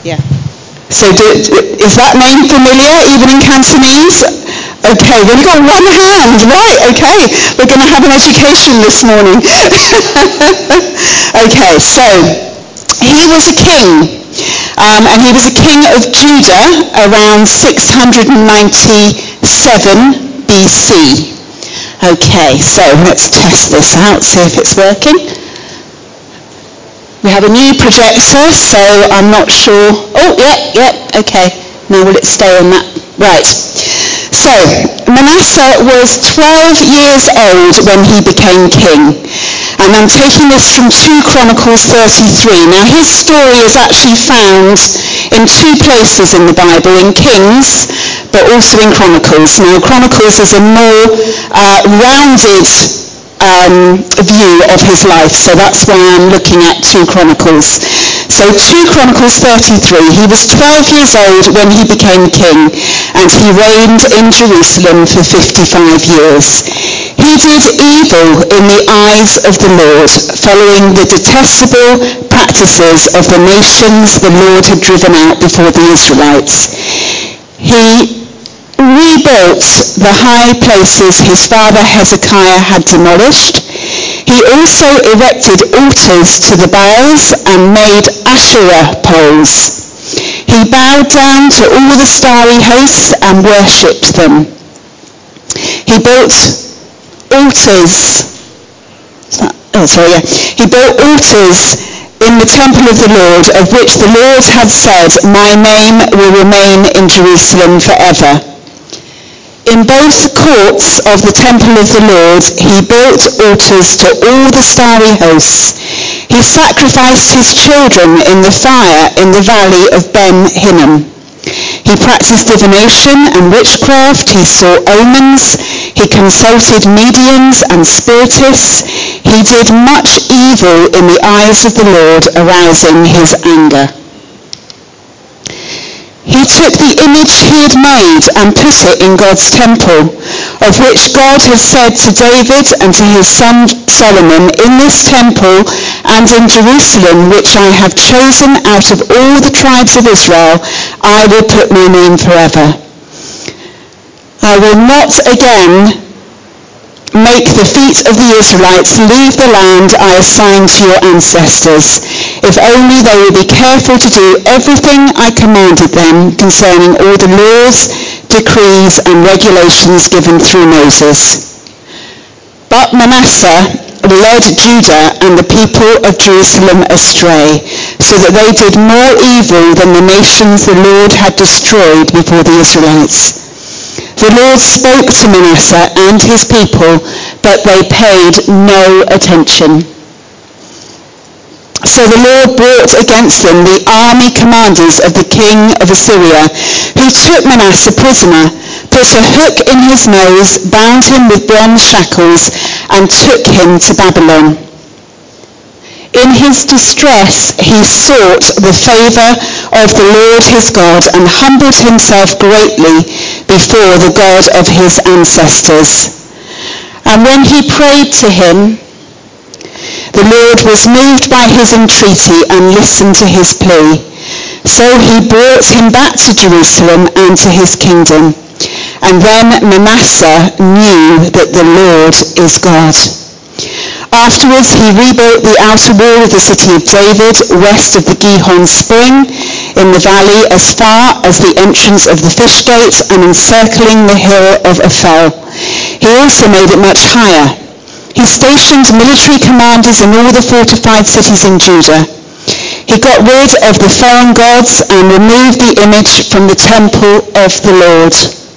Yeah. So is that name familiar, even in Cantonese? Okay, we've only got one hand. Right, okay. We're going to have an education this morning. Okay, so he was a king. And he was a king of Judah around 697 BC. Okay, so let's test this out, see if it's working. We have a new projector, so I'm not sure. Oh, yeah, okay. Now will it stay on that? Right. So, Manasseh was 12 years old when he became king. And I'm taking this from 2 Chronicles 33. Now, his story is actually found in 2 places in the Bible, in Kings, but also in Chronicles. Now, Chronicles is a more rounded view of his life, so that's why I'm looking at 2 Chronicles. So 2 Chronicles 33, he was 12 years old when he became king, and he reigned in Jerusalem for 55 years. He did evil in the eyes of the Lord, following the detestable practices of the nations the Lord had driven out before the Israelites. He rebuilt the high places his father Hezekiah had demolished. He also erected altars to the Baals and made Asherah poles. He bowed down to all the starry hosts and worshipped them. He built altars. He built altars in the temple of the Lord, of which the Lord had said, "My name will remain in Jerusalem forever." In both courts of the temple of the Lord, he built altars to all the starry hosts. He sacrificed his children in the fire in the valley of Ben Hinnom. He practiced divination and witchcraft. He saw omens. He consulted mediums and spiritists. He did much evil in the eyes of the Lord, arousing his anger. He took the image he had made and put it in God's temple, of which God had said to David and to his son Solomon, "In this temple and in Jerusalem, which I have chosen out of all the tribes of Israel, I will put my name forever. I will not again make the feet of the Israelites leave the land I assigned to your ancestors, if only they will be careful to do everything I commanded them concerning all the laws, decrees, and regulations given through Moses." But Manasseh led Judah and the people of Jerusalem astray, so that they did more evil than the nations the Lord had destroyed before the Israelites. The Lord spoke to Manasseh and his people, but they paid no attention. So the Lord brought against them the army commanders of the king of Assyria, who took Manasseh prisoner, put a hook in his nose, bound him with bronze shackles, and took him to Babylon. In his distress he sought the favor of the Lord his God and humbled himself greatly before the God of his ancestors. And when he prayed to him, the Lord was moved by his entreaty and listened to his plea. So he brought him back to Jerusalem and to his kingdom. And then Manasseh knew that the Lord is God. Afterwards he rebuilt the outer wall of the city of David, west of the Gihon spring, in the valley as far as the entrance of the fish gate and encircling the hill of Ophel. He also made it much higher. He stationed military commanders in all the fortified cities in Judah. He got rid of the foreign gods and removed the image from the temple of the Lord.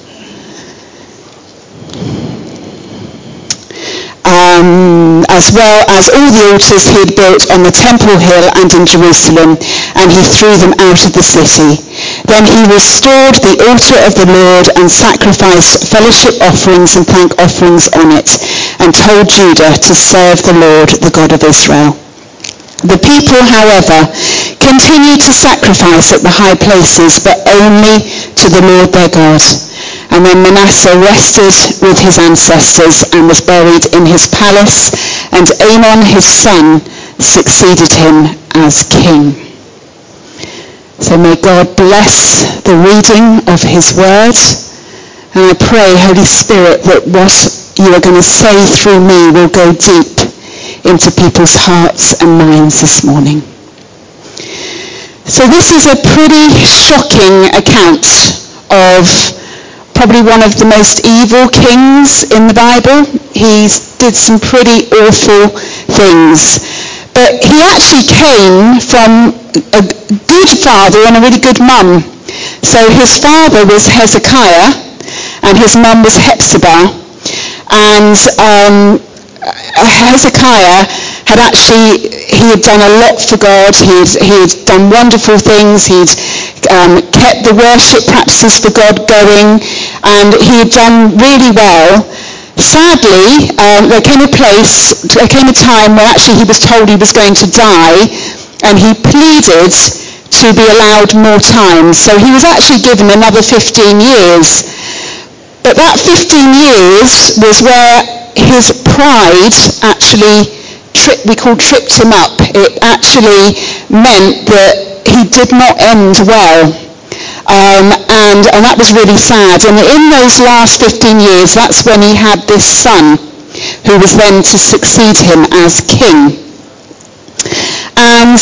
As well as all the altars he had built on the temple hill and in Jerusalem, and he threw them out of the city. Then he restored the altar of the Lord and sacrificed fellowship offerings and thank offerings on it, and told Judah to serve the Lord, the God of Israel. The people, however, continued to sacrifice at the high places, but only to the Lord their God. And then Manasseh rested with his ancestors and was buried in his palace, and Amon his son succeeded him as king. So may God bless the reading of his word. And I pray, Holy Spirit, that what you are going to say through me will go deep into people's hearts and minds this morning. So this is a pretty shocking account of probably one of the most evil kings in the Bible. He did some pretty awful things. But he actually came from a good father and a really good mum. So his father was Hezekiah and his mum was Hephzibah. And Hezekiah he had done a lot for God. He had done wonderful things. He'd kept the worship practices for God going, and he had done really well. Sadly, there came a time when actually he was told he was going to die, and he pleaded to be allowed more time. So he was actually given another 15 years. But that 15 years was where his pride actually tripped him up. It actually meant that he did not end well. And that was really sad. And in those last 15 years, that's when he had this son who was then to succeed him as king. And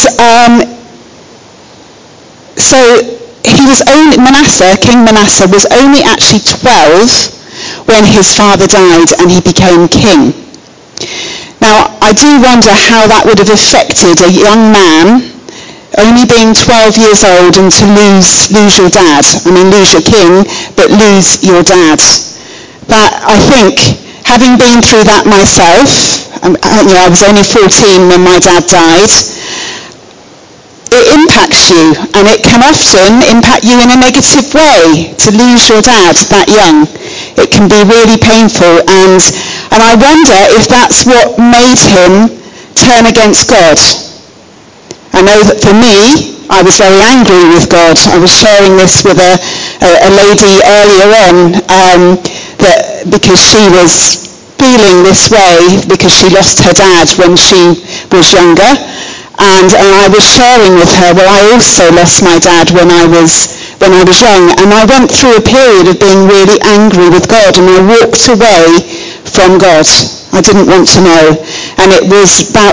so King Manasseh was only actually 12 when his father died and he became king. Now, I do wonder how that would have affected a young man only being 12 years old and to lose your dad. I mean, lose your king, but lose your dad. But I think, having been through that myself, I was only 14 when my dad died, it impacts you, and it can often impact you in a negative way to lose your dad that young. It can be really painful, and I wonder if that's what made him turn against God. I know that for me, I was very angry with God. I was sharing this with a lady earlier on, that because she was feeling this way because she lost her dad when she was younger, and I was sharing with her, well, I also lost my dad when I was young, and I went through a period of being really angry with God, and I walked away from God. I didn't want to know, and it was about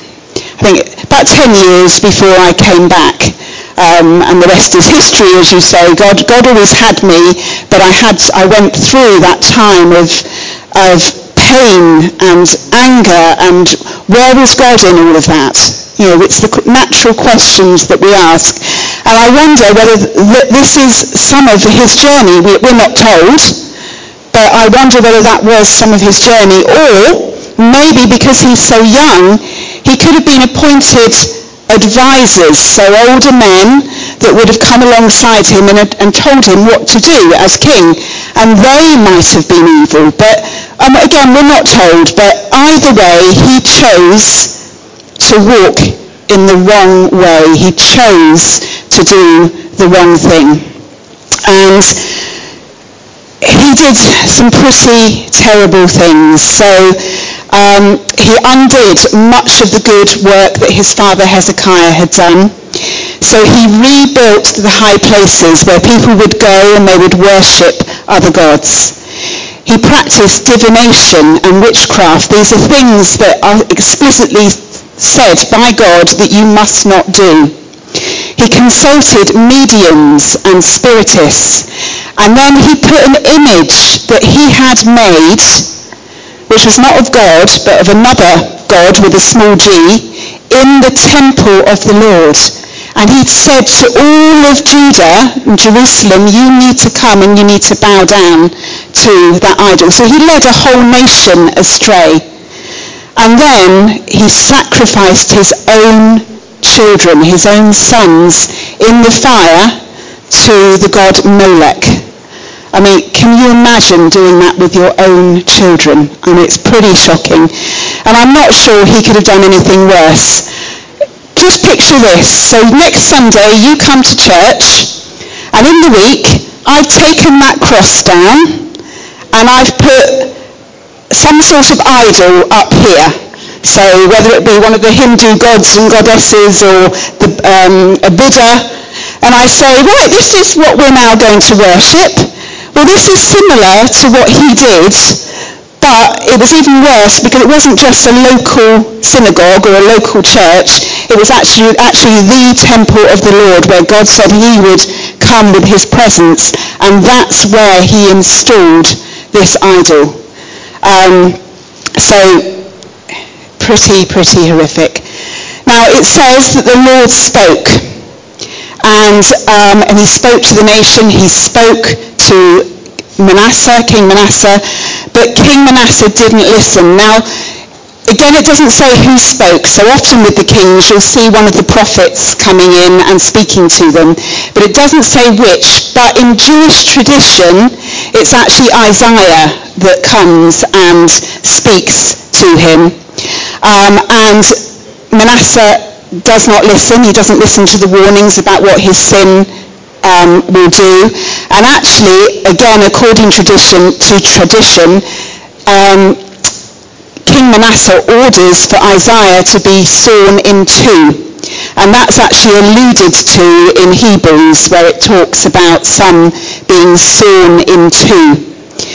10 years before I came back, and the rest is history, as you say. God always had me, but I went through that time of pain and anger, and where was God in all of that? It's the natural questions that we ask, and I wonder whether this is some of his journey. We're not told, but I wonder whether that was some of his journey, or maybe because he's so young, he could have been appointed advisors, so older men that would have come alongside him and told him what to do as king, and they might have been evil. But again, we're not told, but either way, he chose to walk in the wrong way. He chose to do the wrong thing, and he did some pretty terrible things. So he undid much of the good work that his father Hezekiah had done. So he rebuilt the high places where people would go and they would worship other gods. He practiced divination and witchcraft. These are things that are explicitly said by God that you must not do. He consulted mediums and spiritists, and then he put an image that he had made, which was not of God, but of another God with a small g, in the temple of the Lord. And he'd said to all of Judah and Jerusalem, you need to come and you need to bow down to that idol. So he led a whole nation astray. And then he sacrificed his own children, his own sons, in the fire to the god Molech. I mean, can you imagine doing that with your own children? I mean, it's pretty shocking. And I'm not sure he could have done anything worse. Just picture this. So next Sunday, you come to church, and in the week, I've taken that cross down, and I've put some sort of idol up here. So whether it be one of the Hindu gods and goddesses, or a Buddha, and I say, right, this is what we're now going to worship. Well, this is similar to what he did, but it was even worse because it wasn't just a local synagogue or a local church. It was actually the temple of the Lord, where God said he would come with his presence, and that's where he installed this idol. So pretty horrific. Now it says that the Lord spoke, and he spoke to the nation. He spoke to Manasseh, King Manasseh, but King Manasseh didn't listen. Now, again, it doesn't say who spoke. So often with the kings, you'll see one of the prophets coming in and speaking to them, but it doesn't say which. But in Jewish tradition, it's actually Isaiah that comes and speaks to him. And Manasseh does not listen. He doesn't listen to the warnings about what his sin will do. And actually, again, according to tradition, King Manasseh orders for Isaiah to be sawn in two. And that's actually alluded to in Hebrews, where it talks about some being sawn in two.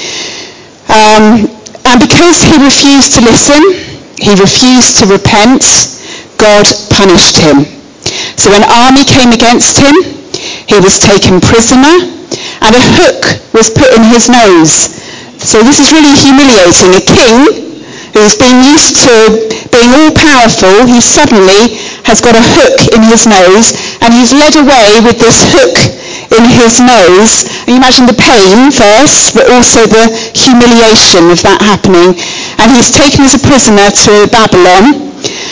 And because he refused to listen, he refused to repent, God punished him. So an army came against him, he was taken prisoner, and a hook was put in his nose. So this is really humiliating. A king who's been used to being all-powerful, he suddenly has got a hook in his nose, and he's led away with this hook in his nose. And you imagine the pain first, but also the humiliation of that happening. And he's taken as a prisoner to Babylon.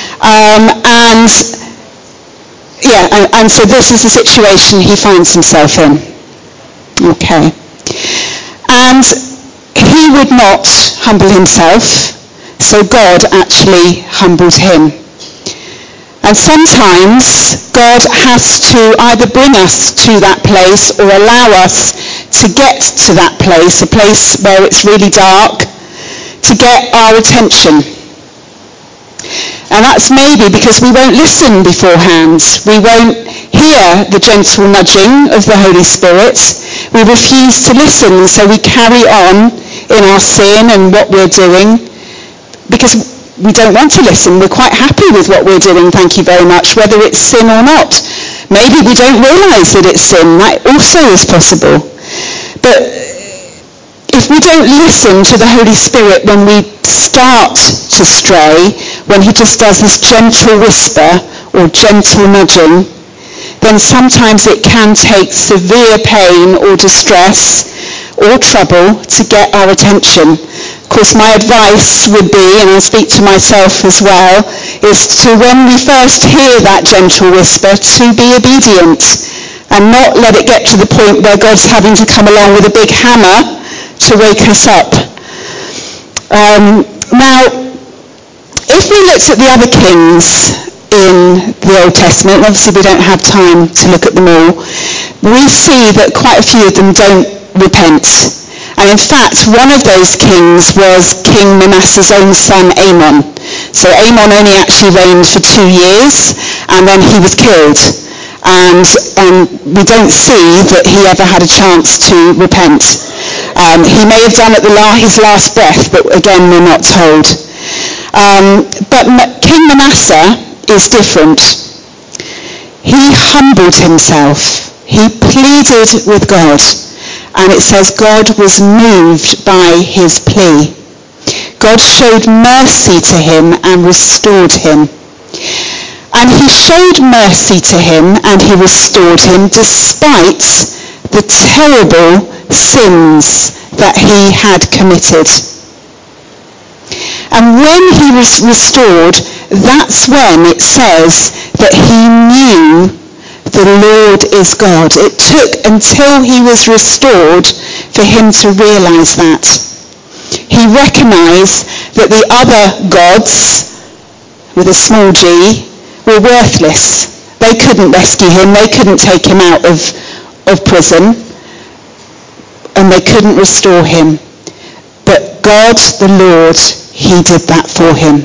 And so this is the situation he finds himself in. Okay. And he would not humble himself, so God actually humbled him. And sometimes God has to either bring us to that place or allow us to get to that place, a place where it's really dark, to get our attention. And that's maybe because we won't listen beforehand. We won't hear the gentle nudging of the Holy Spirit. We refuse to listen, so we carry on in our sin and what we're doing because we don't want to listen. We're quite happy with what we're doing, thank you very much, whether it's sin or not. Maybe we don't realise that it's sin. That also is possible. But if we don't listen to the Holy Spirit when we start to stray, when he just does this gentle whisper or gentle nudging, then sometimes it can take severe pain or distress or trouble to get our attention. Of course, my advice would be, and I'll speak to myself as well, is to, when we first hear that gentle whisper, to be obedient and not let it get to the point where God's having to come along with a big hammer to wake us up. Now, if we looked at the other kings in the Old Testament, obviously we don't have time to look at them all, we see that quite a few of them don't repent. And in fact, one of those kings was King Manasseh's own son, Amon. So Amon only actually reigned for 2 years, and then he was killed. And we don't see that he ever had a chance to repent. He may have done at his last breath, but again, we're not told. But King Manasseh is different. He humbled himself. He pleaded with God. And it says God was moved by his plea. God showed mercy to him and restored him. And he showed mercy to him and he restored him despite the terrible sins that he had committed. And when he was restored, that's when it says that he knew the Lord is God. It took until he was restored for him to realise that. He recognised that the other gods, with a small g, were worthless. They couldn't rescue him, they couldn't take him out of prison, and they couldn't restore him. But God, the Lord, he did that for him.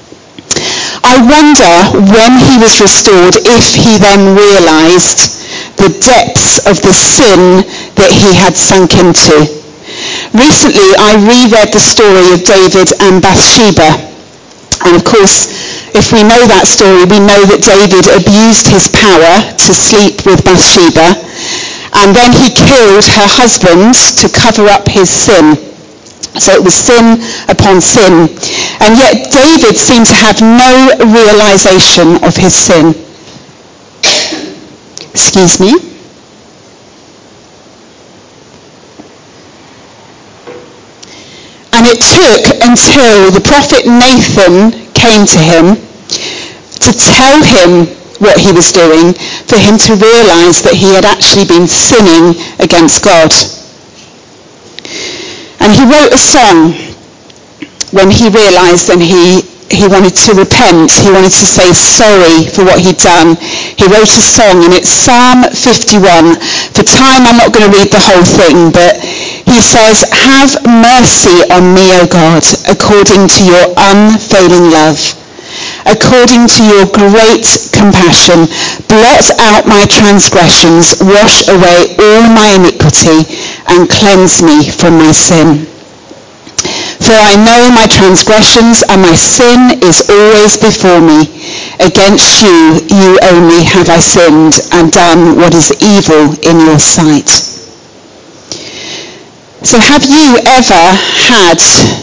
I wonder when he was restored if he then realised the depths of the sin that he had sunk into. Recently, I reread the story of David and Bathsheba. And of course, if we know that story, we know that David abused his power to sleep with Bathsheba, and then he killed her husband to cover up his sin. So it was sin upon sin. And yet David seemed to have no realization of his sin. Excuse me. And it took until the prophet Nathan came to him to tell him what he was doing for him to realize that he had actually been sinning against God. And he wrote a song when he realized and he wanted to repent. He wanted to say sorry for what he'd done. He wrote a song, and it's Psalm 51. For time, I'm not going to read the whole thing, but he says, "Have mercy on me, O God, according to your unfailing love. According to your great compassion, blot out my transgressions, wash away all my iniquity, and cleanse me from my sin. For I know my transgressions, and my sin is always before me. Against you, you only have I sinned, and done what is evil in your sight." So have you ever had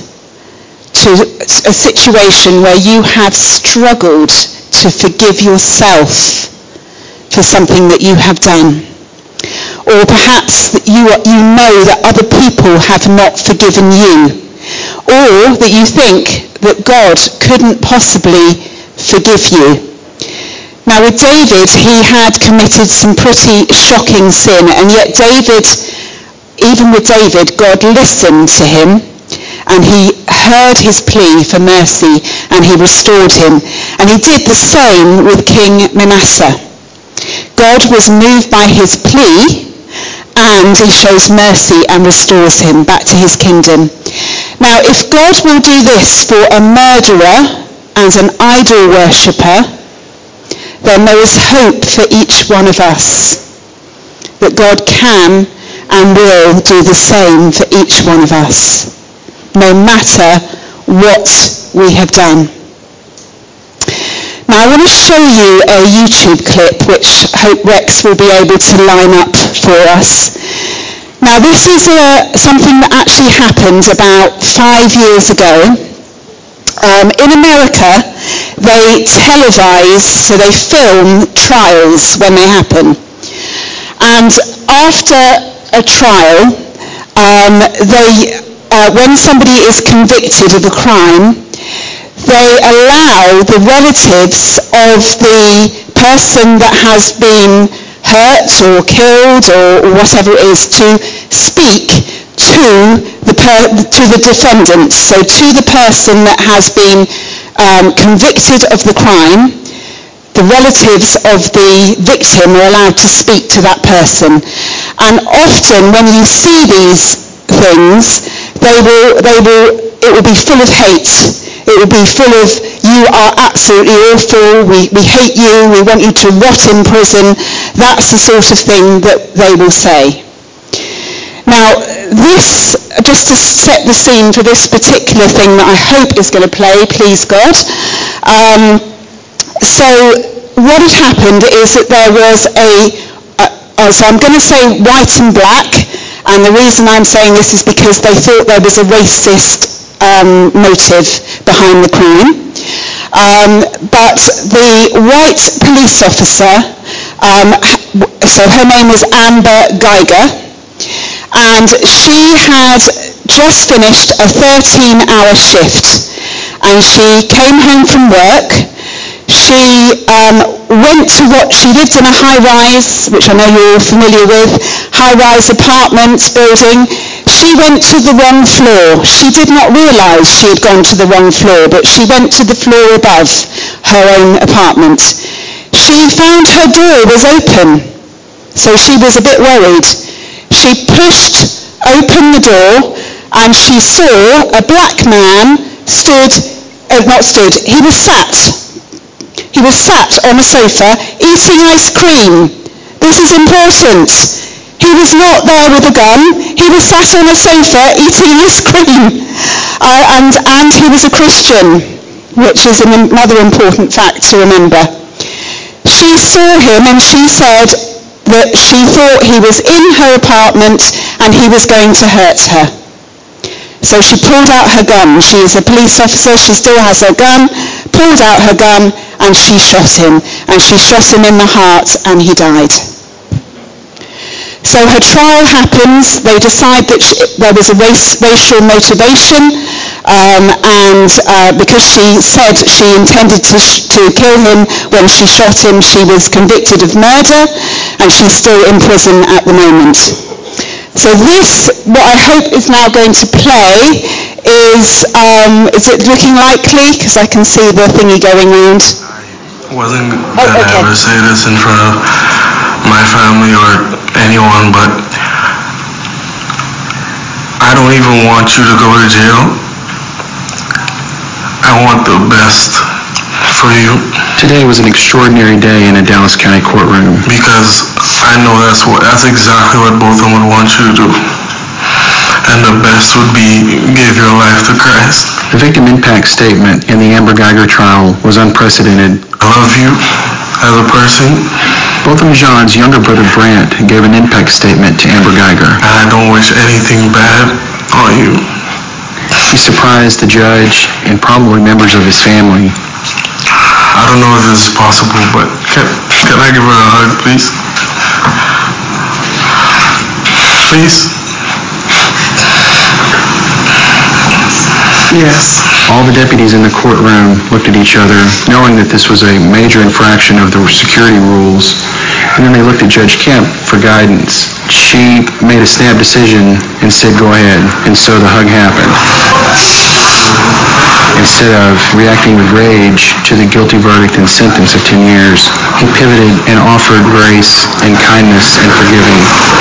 a situation where you have struggled to forgive yourself for something that you have done? Or perhaps that you know that other people have not forgiven you, or that you think that God couldn't possibly forgive you. Now with David, he had committed some pretty shocking sin, and yet even with David, God listened to him, and he heard his plea for mercy, and he restored him. And he did the same with King Manasseh. God was moved by his plea, and he shows mercy and restores him back to his kingdom. Now, if God will do this for a murderer and an idol worshipper, then there is hope for each one of us, that God can and will do the same for each one of us, no matter what we have done. Now I want to show you a YouTube clip which I hope Rex will be able to line up for us. Now this is something that actually happened about 5 years ago. In America, they televise, so they film trials when they happen. And after a trial, when somebody is convicted of a crime, they allow the relatives of the person that has been hurt or killed or whatever it is to speak to the defendant, so to the person that has been convicted of the crime. The relatives of the victim are allowed to speak to that person. And often when you see these things, it will be full of hate. It will be full of, you are absolutely awful, we hate you, we want you to rot in prison. That's the sort of thing that they will say. Now, this, just to set the scene for this particular thing that I hope is going to play, please God. So what had happened is that there was so I'm going to say white and black, and the reason I'm saying this is because they thought there was a racist motive behind the crime. But the white police officer, so her name was Amber Geiger, and she had just finished a 13-hour shift, and she came home from work. She she lived in a high-rise, which I know you're all familiar with, high-rise apartment building. She went to the wrong floor. She did not realise she had gone to the wrong floor, but she went to the floor above her own apartment. She found her door was open, so she was a bit worried. She pushed open the door, and she saw a black man he was sat on a sofa eating ice cream. This is important. He was not there with a gun. He was sat on a sofa eating ice cream. And he was a Christian, which is another important fact to remember. She saw him and she said that she thought he was in her apartment and he was going to hurt her. So she pulled out her gun. She is a police officer. She still has her gun. Pulled out her gun and she shot him. And she shot him in the heart and he died. So her trial happens. They decide that there was a racial motivation. Because she said she intended to kill him when she shot him, she was convicted of murder, and she's still in prison at the moment. So this, what I hope is now going to play, is it looking likely? Because I can see the thingy going round. I wasn't going to ever say this in front of my family or anyone, but I don't even want you to go to jail. I want the best for you. Today was an extraordinary day in a Dallas County courtroom. Because I know that's exactly what both of them would want you to do. And the best would be give your life to Christ. The victim impact statement in the Amber Guyger trial was unprecedented. I love you as a person. Both of Jean's younger brother Brant gave an impact statement to Amber Guyger. And I don't wish anything bad on you. He surprised the judge and probably members of his family. I don't know if this is possible, but can I give her a hug, please? Please? Yes. All the deputies in the courtroom looked at each other, knowing that this was a major infraction of the security rules, and then they looked at Judge Kemp for guidance. She made a snap decision and said, "Go ahead," and so the hug happened. Instead of reacting with rage to the guilty verdict and sentence of 10 years, he pivoted and offered grace and kindness and forgiving.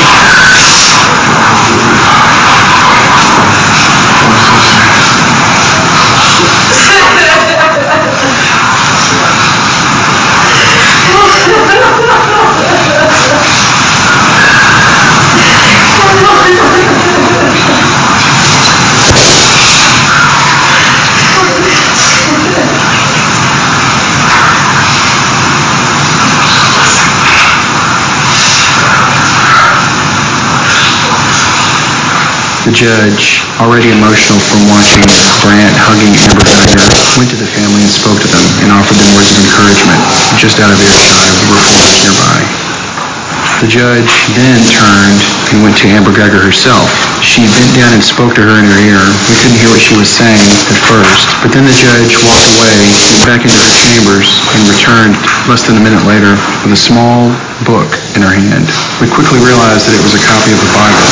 The judge, already emotional from watching Brant hugging Amber Guyger, went to the family and spoke to them and offered them words of encouragement, just out of earshot of the reporters nearby. The judge then turned and went to Amber Guyger herself. She bent down and spoke to her in her ear. We couldn't hear what she was saying at first, but then the judge walked away, went back into her chambers, and returned less than a minute later with a small book in her hand. We quickly realized that it was a copy of the Bible.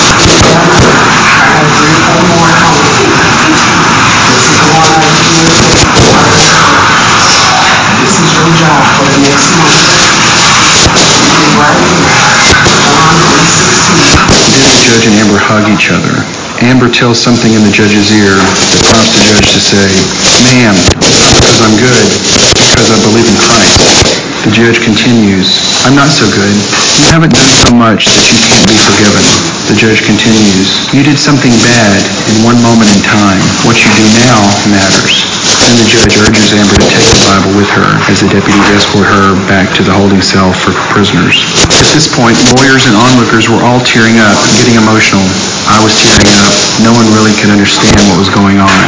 This is your job for the next month. Then the judge and Amber hug each other. Amber tells something in the judge's ear that prompts the judge to say, "Ma'am, not because I'm good, because I believe in Christ." The judge continues, "I'm not so good. You haven't done so much that you can't be forgiven." The judge continues, "You did something bad in one moment in time. What you do now matters." Then the judge urges Amber to take the Bible with her as the deputies escort her back to the holding cell for prisoners. At this point, lawyers and onlookers were all tearing up, getting emotional. I was tearing up. No one really could understand what was going on.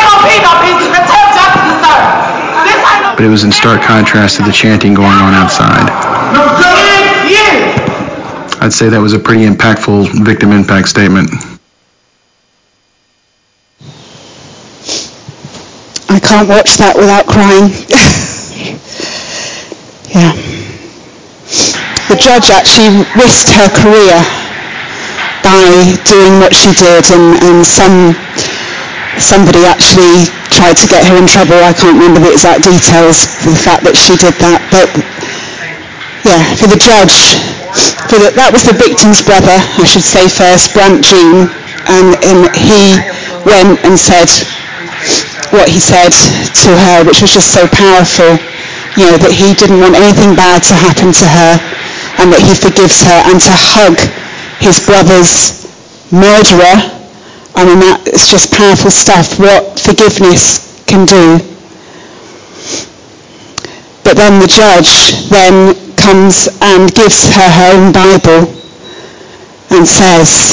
But it was in stark contrast to the chanting going on outside. I'd say that was a pretty impactful victim impact statement. I can't watch that without crying. Yeah. The judge actually risked her career by doing what she did, and somebody actually tried to get her in trouble. I can't remember the exact details of the fact that she did that, but yeah, for the judge, that was the victim's brother, I should say first, Brant Jean, and he went and said what he said to her, which was just so powerful, that he didn't want anything bad to happen to her, and that he forgives her, and to hug his brother's murderer. I mean, it's just powerful stuff, what forgiveness can do. But then the judge then comes and gives her her own Bible and says,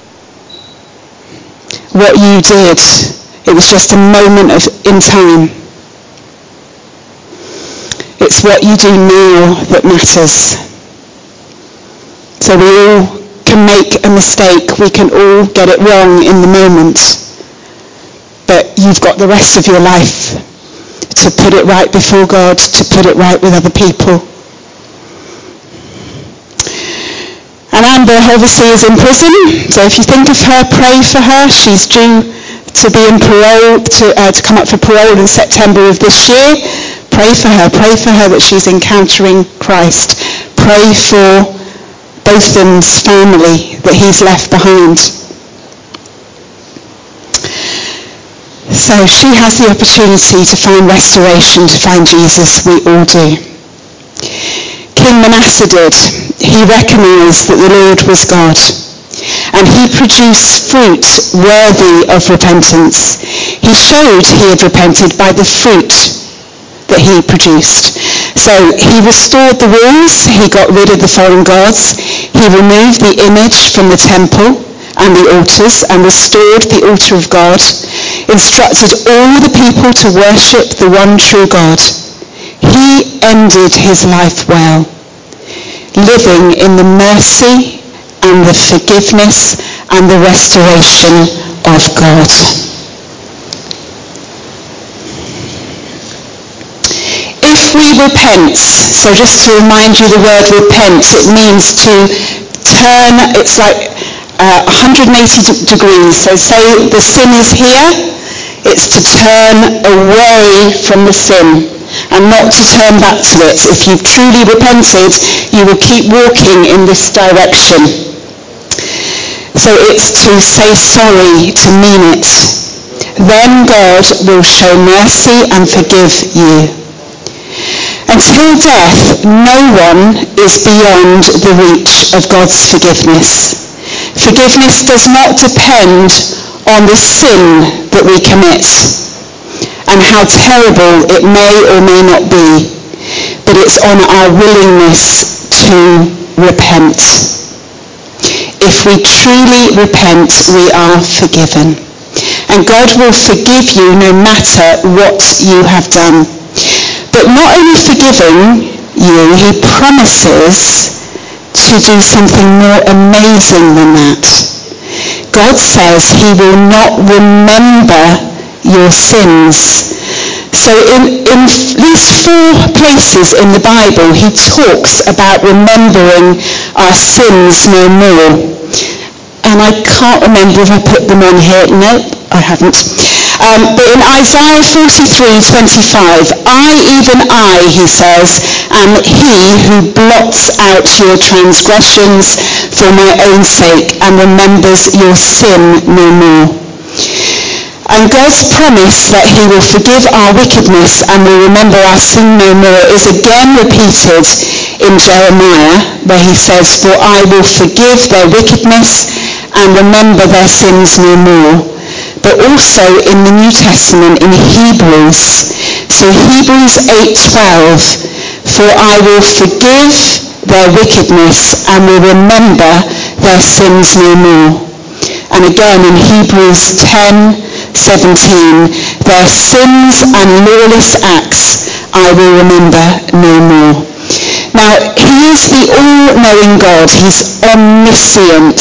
what you did, it was just a moment in time. It's what you do now that matters. So we all can make a mistake. We can all get it wrong in the moment. But you've got the rest of your life to put it right before God, to put it right with other people. And Amber obviously is in prison, so if you think of her, pray for her. She's due to be in parole, to come up for parole in September of this year. Pray for her that she's encountering Christ. Pray for Botham's family that he's left behind. So she has the opportunity to find restoration, to find Jesus. We all do. King Manasseh did. He recognised that the Lord was God, and he produced fruit worthy of repentance. He showed he had repented by the fruit that he produced. So he restored the walls, he got rid of the foreign gods, he removed the image from the temple and the altars and restored the altar of God, instructed all the people to worship the one true God. He ended his life well, living in the mercy and the forgiveness and the restoration of God. If we repent, so just to remind you, the word repent, it means to turn, it's like 180 degrees. So say the sin is here, it's to turn away from the sin and not to turn back to it. If you've truly repented, you will keep walking in this direction. So it's to say sorry, to mean it. Then God will show mercy and forgive you. Until death, no one is beyond the reach of God's forgiveness. Forgiveness does not depend on the sin that we commit and how terrible it may or may not be, but it's on our willingness to repent. If we truly repent, we are forgiven. And God will forgive you no matter what you have done. But not only forgiving you, he promises to do something more amazing than that. God says he will not remember your sins. So in at least 4 places in the Bible, he talks about remembering our sins no more. And I can't remember if I put them on here. No, I haven't. But in Isaiah 43:25, even I, he says, am he who blots out your transgressions for my own sake and remembers your sin no more. And God's promise that he will forgive our wickedness and will remember our sin no more is again repeated in Jeremiah, where he says, for I will forgive their wickedness and remember their sins no more. But also in the New Testament in Hebrews. So Hebrews 8:12, for I will forgive their wickedness and will remember their sins no more. And again in Hebrews 10:17, their sins and lawless acts I will remember no more. Now, he is the all-knowing God. He's omniscient.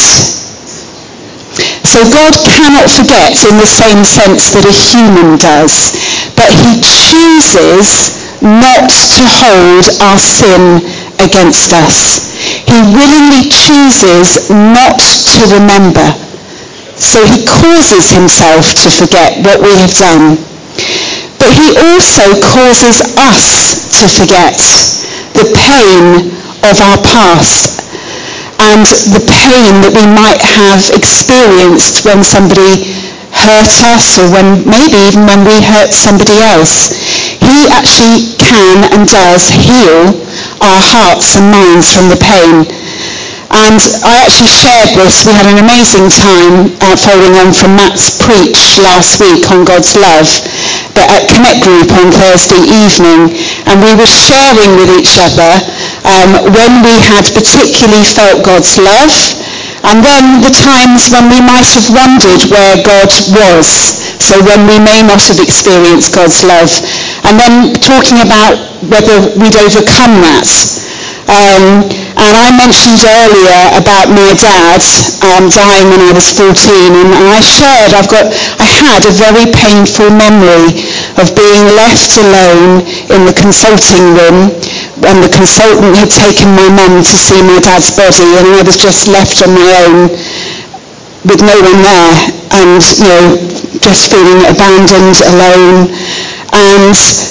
So God cannot forget in the same sense that a human does, but he chooses not to hold our sin against us. He willingly chooses not to remember. So he causes himself to forget what we have done. But he also causes us to forget the pain of our past and the pain that we might have experienced when somebody hurt us, or maybe even when we hurt somebody else. He actually can and does heal our hearts and minds from the pain. And I actually shared this. We had an amazing time following on from Matt's preach last week on God's love, but at Connect Group on Thursday evening, and we were sharing with each other when we had particularly felt God's love, and then the times when we might have wondered where God was, so when we may not have experienced God's love, and then talking about whether we'd overcome that. And I mentioned earlier about my dad dying when I was 14, and I had a very painful memory of being left alone in the consulting room when the consultant had taken my mum to see my dad's body, and I was just left on my own with no one there, and just feeling abandoned, alone. And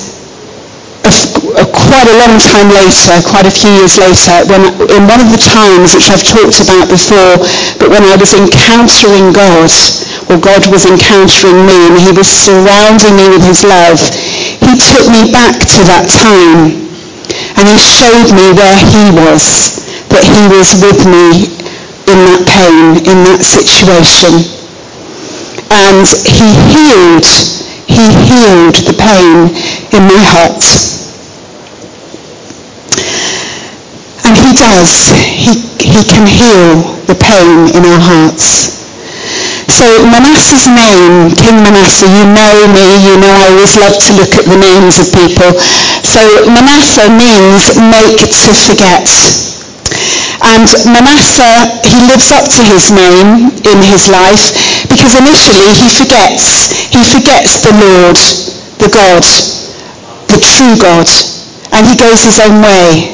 quite a long time later, quite a few years later, in one of the times which I've talked about before, but when I was encountering God, or God was encountering me, and he was surrounding me with his love, he took me back to that time, and he showed me where he was, that he was with me in that pain, in that situation. And he healed the pain in my heart. And he does. He can heal the pain in our hearts. So Manasseh's name, King Manasseh, you know me, you know I always love to look at the names of people. So Manasseh means make to forget. And Manasseh, he lives up to his name in his life because initially he forgets. He forgets the Lord, the God, the true God, and he goes his own way.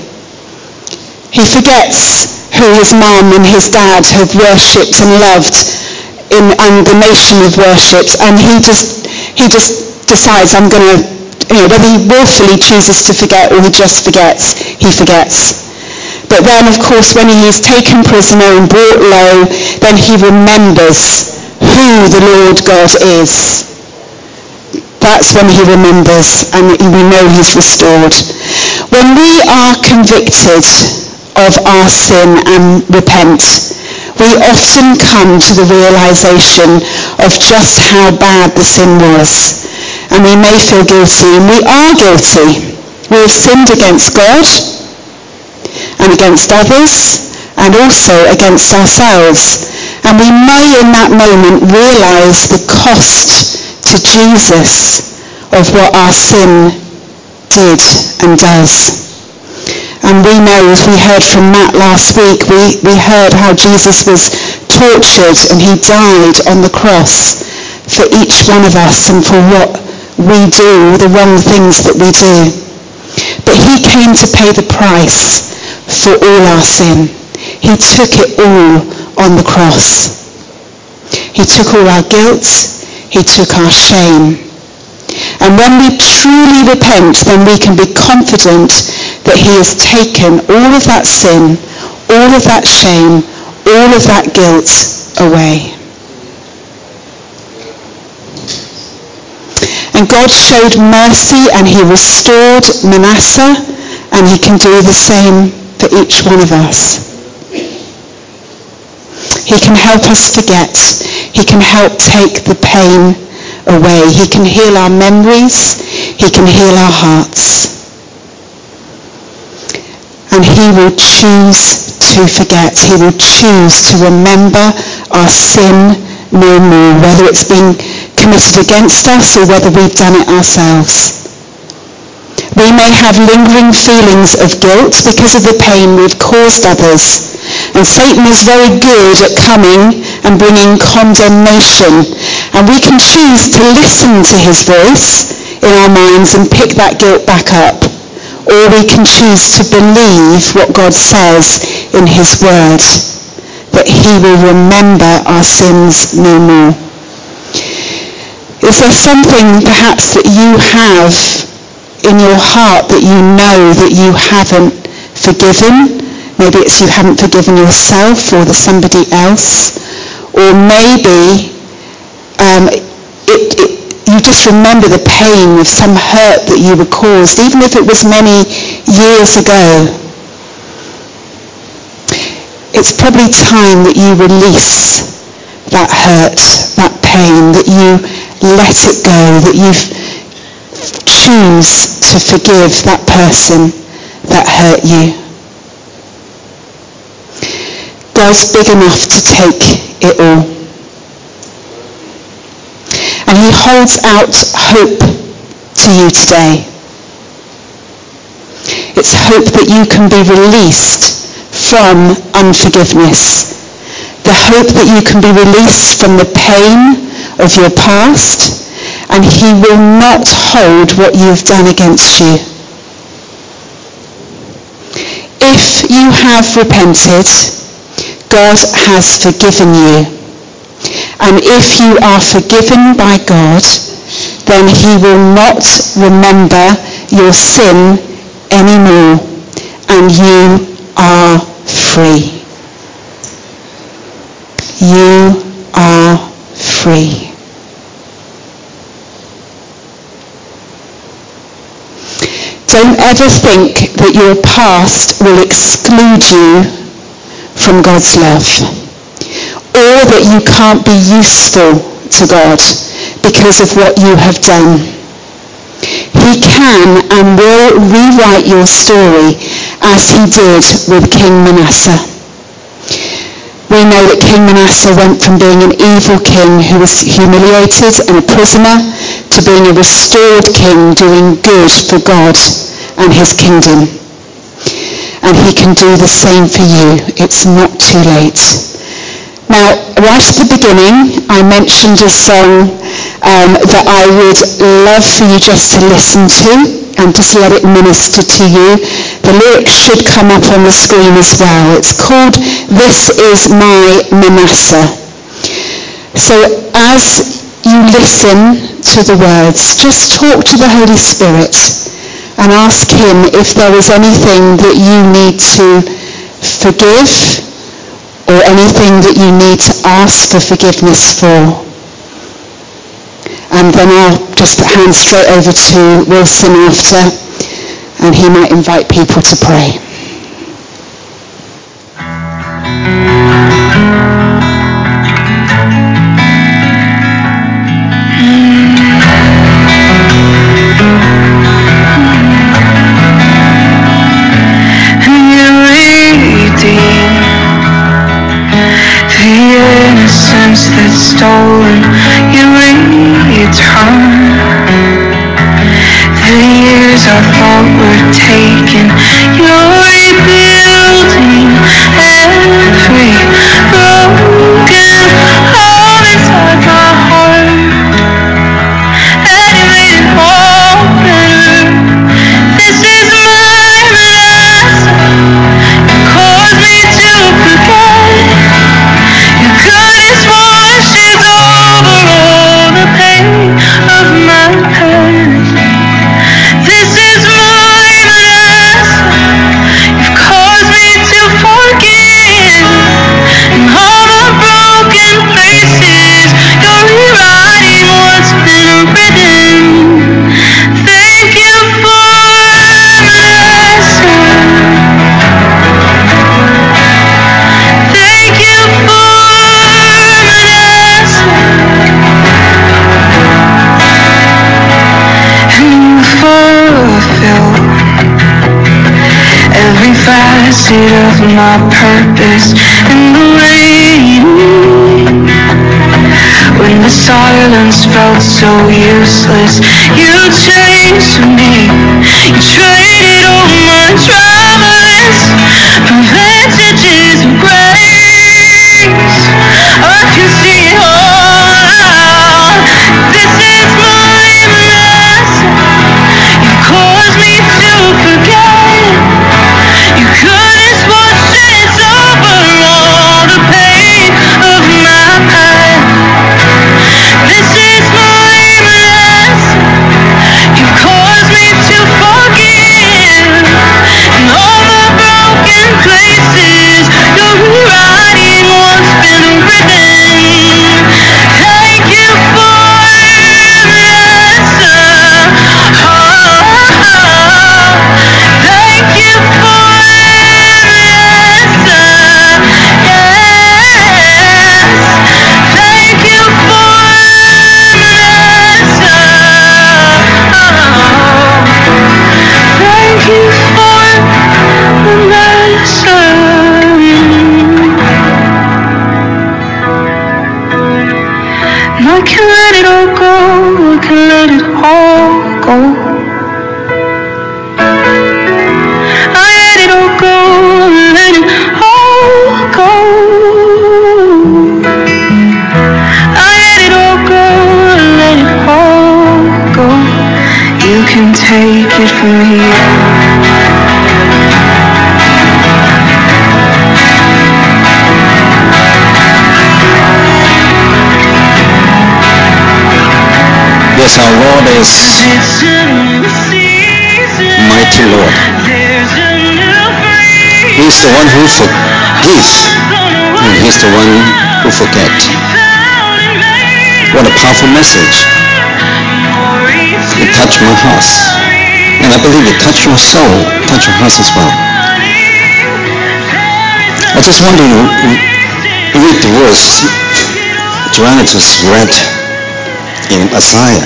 He forgets who his mum and his dad have worshipped and loved and the nation have worshipped, and he just decides, I'm going to, whether he willfully chooses to forget or he just forgets, he forgets. But then, of course, when he is taken prisoner and brought low, then he remembers who the Lord God is. That's when he remembers, and we know he's restored. When we are convicted of our sin and repent, we often come to the realization of just how bad the sin was. And we may feel guilty, and we are guilty. We have sinned against God, and against others, and also against ourselves. And we may in that moment realize the cost to Jesus of what our sin did and does. And we know, as we heard from Matt last week, we heard how Jesus was tortured and he died on the cross for each one of us and for what we do, the wrong things that we do. But he came to pay the price for all our sin. He took it all on the cross. He took all our guilt. He took our shame. And when we truly repent, then we can be confident that he has taken all of that sin, all of that shame, all of that guilt away. And God showed mercy and he restored Manasseh, and he can do the same for each one of us. He can help us forget. He can help take the pain away. He can heal our memories. He can heal our hearts. And he will choose to forget. He will choose to remember our sin no more, whether it's been committed against us or whether we've done it ourselves. We may have lingering feelings of guilt because of the pain we've caused others. And Satan is very good at coming and bringing condemnation. And we can choose to listen to his voice in our minds and pick that guilt back up. Or we can choose to believe what God says in his word, that he will remember our sins no more. Is there something perhaps that you have in your heart that you know that you haven't forgiven? Maybe it's you haven't forgiven yourself or somebody else. Or maybe you just remember the pain of some hurt that you were caused, even if it was many years ago. it's probably time that you release that hurt, that pain, that you let it go, that you choose to forgive that person that hurt you. God's big enough to take it all. And he holds out hope to you today. It's hope that you can be released from unforgiveness. The hope that you can be released from the pain of your past, and he will not hold what you've done against you. If you have repented, God has forgiven you. And if you are forgiven by God, then he will not remember your sin anymore, and you are free. You are free. Don't ever think that your past will exclude you from God's love, or that you can't be useful to God because of what you have done. He can and will rewrite your story as he did with King Manasseh. We know that King Manasseh went from being an evil king who was humiliated and a prisoner to being a restored king doing good for God and his kingdom. And he can do the same for you. It's not too late. Now, right at the beginning, I mentioned a song that I would love for you just to listen to and just let it minister to you. The lyrics should come up on the screen as well. It's called This Is My Manasseh. So as you listen to the words, just talk to the Holy Spirit and ask him if there is anything that you need to forgive or anything that you need to ask for forgiveness for. And then I'll just hand straight over to Wilson after, and he might invite people to pray. That's stolen, you return. The years I thought were taken, you're rebuilding every broken hole inside my heart, and you made it all better. This is my Manasseh. You caused me to forget. Your goodness washes over all the pain of my past. This is my Manasseh. You've caused me to forgive. In all the broken places, you're rewriting what's been written. Thank you for Manasseh. Thank you for fulfill every facet of my purpose in the rain. When the silence felt so useless, you changed me. You traded all my traumas for vestiges of grace. I can see it all now. This is my Manasseh. You caused me to forget. Your goodness washes over all the pain of my past. This is my Manasseh. You caused me to forgive. In all the broken places, it from here. Yes, our Lord is mighty Lord. He's the one who forgives, and He's the one who forgets. What a powerful message. It touched my heart, and I believe it touched your soul, touched your heart as well. I just want to read the verse Joanna just read in Isaiah.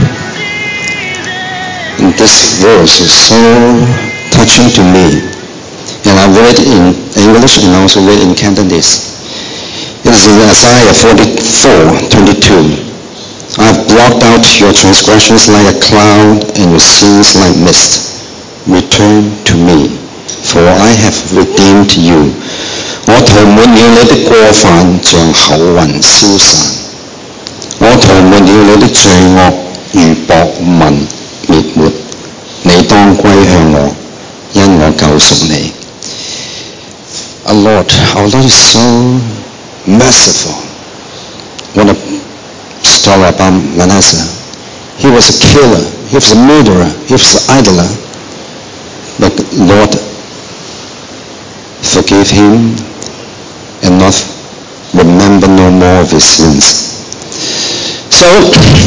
And this verse is so touching to me. And I read in English and also read in Cantonese. It is in Isaiah 44:22. I have blotted out your transgressions like a cloud and your sins like mist. Return to me, for I have redeemed you. 我塗抹了你的過犯，像厚雲消散。我塗抹了你的罪惡，如薄雲滅沒。你當歸向我，因我救贖你。Our Lord is so merciful. What a story about Manasseh. He was a killer. He was a murderer. He was an idler. But Lord forgave him and not remember no more of his sins. So